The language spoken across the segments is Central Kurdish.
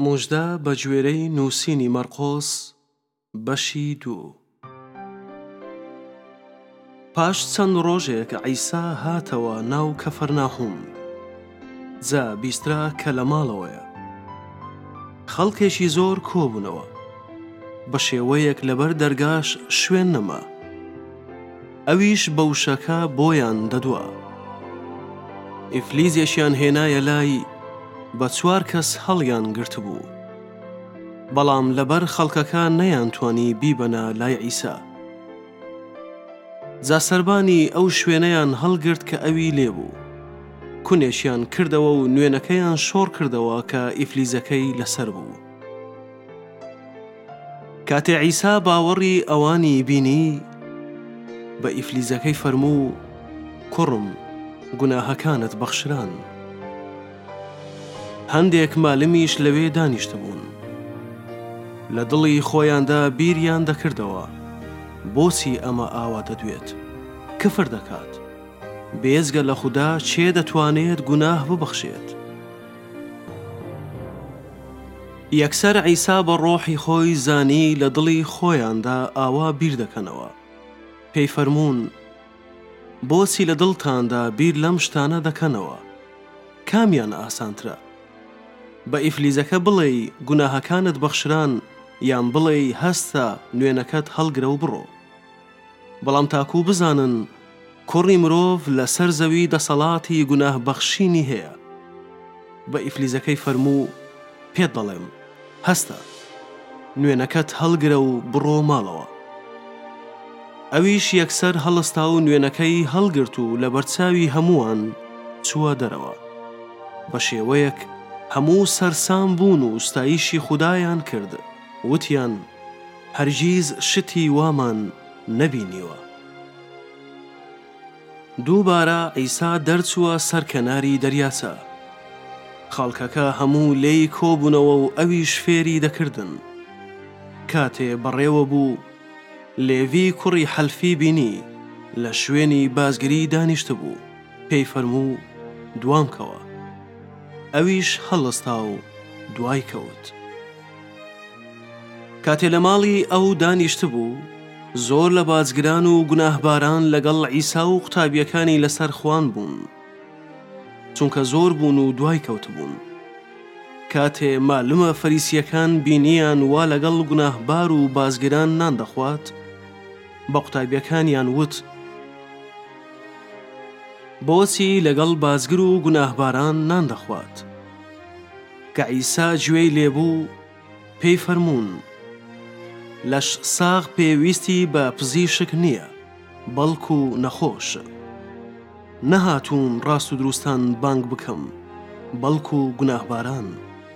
موژدە بە گوێرەی نووسینی مەرقۆس بەشی 2. پاش چەند ڕۆژێک عیسا هاتەوە ناو کەفەرناحوم. جا بیسترا کە لە ماڵەوەیە. خەڵکێکی زۆر کۆبوونەوە. بە شێوەیەک لەبەر دەرگاش شوێن نەما. ئەویش بە وشەکە بۆیان دەدووە. ئیفلیزێکیان هێنایە لای، بە 4 کەس هەڵیان گرت بوو. بەڵام لەبەر خەڵکەکە نەیانتوانی بیبەنە لای عیسا. جا سەربانی ئەو شوێنەیان هەڵگرت کە ئەوی لێبوو. کونێکیان کردەوە و نوێنەکەیان شۆڕ کردەوە کە ئیفلیزەکەی لەسەر بوو. کاتێ عیسا باوەڕی ئەوانی بینی، بە ئیفلیزەکەی فەرموو: کوڕم، گوناهەکانت بەخشران. هەندێک مالمیش لەوێ دانیشتبوون. لە دڵی خۆیاندا بیریان دەکردەوە: بۆچی ئەمە ئاوا دەدوێت؟ کفر دەکات. بێزگە لە خودا چێ دەتوانێت گوناه ببەخشێت؟ یەکسەر عیسا بە ڕۆحی خۆی زانی لە دڵی خۆیاندا ئاوا بیر دەکەنەوە. پێی فەرموون: بۆچی لە دڵتاندا بیر لەم شتانە دەکەنەوە؟ کامیان ئاسانترە؟ بە ئیفلیزەکە بڵێ گوناهەکانت بەخشران، یان بڵێ هەستە نوێنەکەت هەڵگرە و بڕۆ. بەڵام تاکوو بزانن کوڕی مرۆڤ لەسەر زەوی دەسەڵاتی گوناه بەخشینی هەیە. بە ئیفلیزەکەی فەرموو: پێت دەڵێم، هەستە نوێنەکەت هەڵگرە و بڕۆ ماڵەوە. ئەویش یەکسەر هەڵستا و نوێنەکەی هەڵگرت و لە بەرچاوی هەمووان چووە دەرەوە. بە شێوەیەک هەموو سەرسام بوون و ستایشی خودایان کرد. وتیان: هەرگیز شتی وامان نەبینیوە. دووبارە عیسا دەرچووە سەر کەناری دەریاچە. خەڵکەکە هەموو لێی کۆبوونەوە و ئەویش فێری دەکردن. کاتێ بەڕێوە بوو، لێڤی کوڕی حەلفی بینی لە شوێنی بازگری دانیشتە بوو. پێی فەرموو: دوام کەوە. ئەویش هەڵستا و دوای کەوت. کاتێ لە ماڵی ئەو دانیشتە بوو، زۆر لە بازگران و گوناهباران لەگەڵ عیسا و قوتابیەکانی لەسەر خوان بوون، چونکە زۆر بوون و دوای کەوت بوون. کاتێ مالمە فەریسیەکان بینیان وا لەگەڵ گوناهبار و بازگران نان دەخوات، بە قوتابیەکانیان وت: بۆچی لەگەڵ بازگر و گوناهباران نان دەخوات؟ کە عیسا گوێی لێبوو، پێی فەرموون: لەش ساغ پێویستی بە پزیشک نییە، بەڵکو نەخۆش. نەهاتووم ڕاست و دروستان بانگ بکەم، بەڵکو گوناهباران.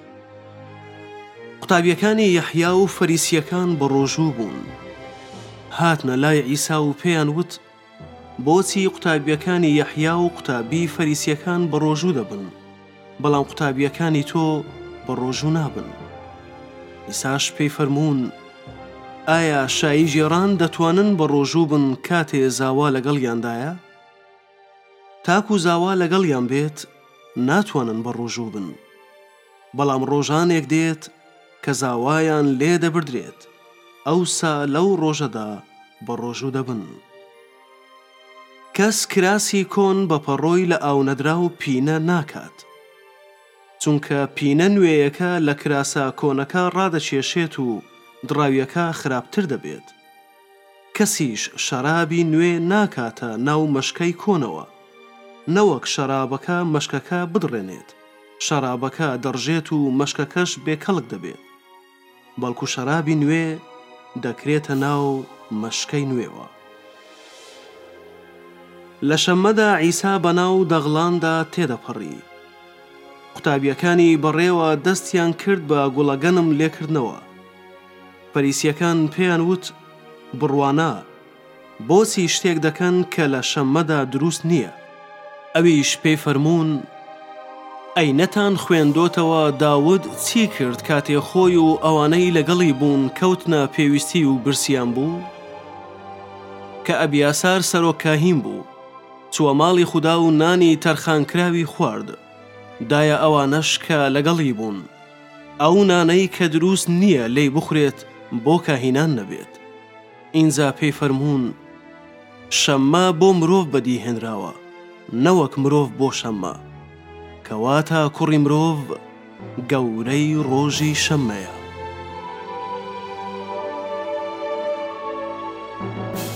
قوتابیەکانی یەحیا و فەریسیەکان بە ڕۆژوو بوون. هاتنە لای عیسا و پێیان وت: بۆچی قوتابیەکانی یەحیا و قوتابی فەریسیەکان بە ڕۆژوو دەبن، بەڵام قوتابیەکانی تۆ بە ڕۆژوو نابن؟ عیساش پێی فەرموون: ئایا شایی ژێڕان دەتوانن بە ڕۆژوو بن کاتێ زاوا لەگەڵیاندایە؟ تاکو زاوا لەگەڵیان بێت، ناتوانن بە ڕۆژوو بن. بەڵام ڕۆژانێک دێت کە زاوایان لێ دەبردرێت، ئەوسا لەو ڕۆژەدا بە ڕۆژوو دەبن. کەس کراسی کۆن بە پەڕۆی لە ئاو نەدرا و پینە ناکات، چونکە پینە نوێیەکە لە کراسە کۆنەکە ڕادەچێشێت و دڕاویەکە خراپتر دەبێت. کەسیش شەرابی نوێ ناکاتە ناو مەشکەی کۆنەوە، نەوەک شەرابەکە مەشکەکە بدڕێنێت. شەرابەکە دەڕژێت و مەشکەکەش بێکەڵک دەبێت، بەڵکو شەرابی نوێ دەکرێتە ناو مەشکەی نوێوە. لە شەممەدا عیسا بەناو دەغڵاندا تێدەپەڕی. قوتابیەکانی بەڕێوە دەستیان کرد بە گوڵەگەنم لێکردنەوە. فەریسیەکان پێیان وت: بڕوانە، بۆچی شتێک دەکەن کە لە شەممەدا دروست نییە؟ ئەویش پێی فەرموون: ئەی نەتان خوێندۆتەوە داود چی کرد کاتێ خۆی و ئەوانەی لەگەڵی بوون کەوتنە پێویستی و برسیان بوو؟ کە ئەبیاسار سەرۆکاهین بوو، چووە ماڵی خودا و نانی تەرخانکراوی خوارد. دایە ئەوانەش کە لەگەڵی بوون ئەو نانەی کە دروست نییە لێی بخورێت بۆ کاهینان نەبێت. ئینجا پێی فەرموون شەممە بۆ مرۆڤ بەدیهێنراوە، نەوەک مرۆڤ بۆ شەممە، کەواتە کوڕی مرۆڤ گەورەی ڕۆژی شەممەیە.